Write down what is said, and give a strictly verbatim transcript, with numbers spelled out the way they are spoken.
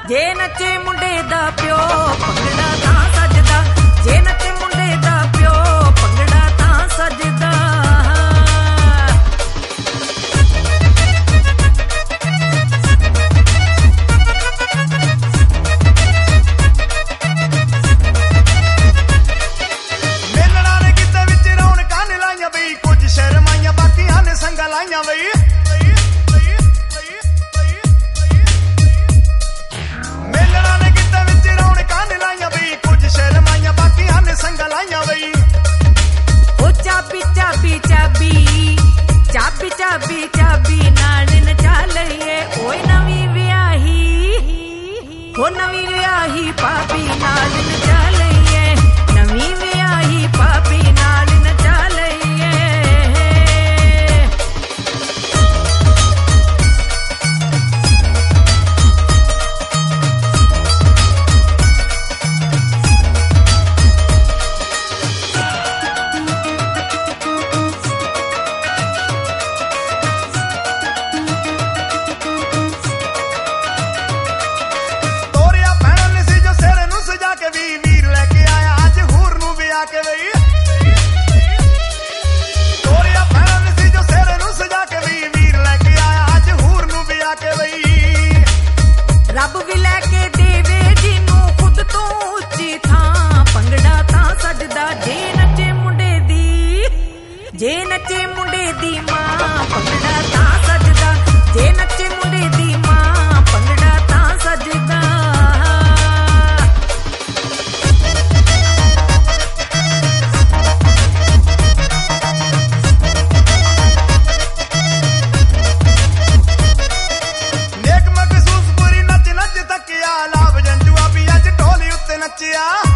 ਜੇ ਨੱਚੇ ਮੁੰਡੇ ਦਾ ਪਿਓ ਭੰਗੜਾ ਤਾਂ ਸੱਜਦਾ, ਜੇ ਨੱਚੇ ਮੁੰਡੇ ਦਾ ਪਿਓ ਭੰਗੜਾ ਤਾਂ ਸੱਜਦਾ। ਮੇਲਣਾ ਨੇ ਕਿਤੇ ਵਿੱਚ ਰੌਣਕਾਂ ਨੇ ਲਾਈਆਂ ਬਈ, ਕੁਝ ਸ਼ਰਮਾਈਆਂ ਬਾਕੀਆਂ ਨੇ ਸੰਗਾਂ ਲਾਈਆਂ ਬਈ। ਸੰਗਾਂ ਲਾਈਆਂ ਬਈ। ਉਹ ਚਾਬੀ ਚਾਬੀ ਚਾਬੀ ਚਾਬੀ ਚਾਬੀ ਚਾਬੀ ਨਾਲ ਨਚਾ ਲਈਏ, ਓਏ ਨਵੀਂ ਵਿਆਹੀ ਹੋ ਨਵੀਂ ਵਿਆਹੀ ਭਾਬੀ ਨਾਲ ਨਚਾ ਲਈਏ, ਨਵੀਂ ਵਿਆਹੀ ਭਾਬੀ ਨਾਲ ਨਚਾ ਲਈਏ। ਤੋਰਿਆ ਭੈਣ ਸੀ ਜੋ ਸਿਰ ਨੂੰ ਸਜਾ ਕੇ ਵੀ, ਵੀਰ ਲੈ ਕੇ ਆਇਆ ਅੱਜ ਹੂਰ ਨੂੰ ਵਿਆਹ ਕੇ ਬਈ। ਰੱਬ ਵੀ ਲੈ ਕੇ ਦੇਵੇ ਜਿਹਨੂੰ ਖੁਦ ਤੋਂ ਉੱਚੀ ਥਾਂ, ਭੰਗੜਾ ਤਾਂ ਸੱਜਦਾ ਜੇ ਨੱਚੇ ਮੁੰਡੇ ਦੀ, ਜੇ ਨੱਚੇ ਮੁੰਡੇ ਦੀ ਮਾਂ ਭੰਗੜਾ ਤਾਂ ਸੱਜਦਾ, ਜੇ ਨੱਚੇ ਮੁੰਡੇ ਦੀ ਮਾਂ ਭੰਗੜਾ ਤਾਂ ਸੱਜਦਾ। ਨੇਕ ਮਖਸੂਸ ਪੂਰੀ ਨੱਚ ਨੱਚ ਤੱਕਿਆ, ਲਾਭ ਜੰਜੂਆ ਵੀ ਅੱਜ ਢੋਲੀ ਉੱਤੇ ਨੱਚਿਆ।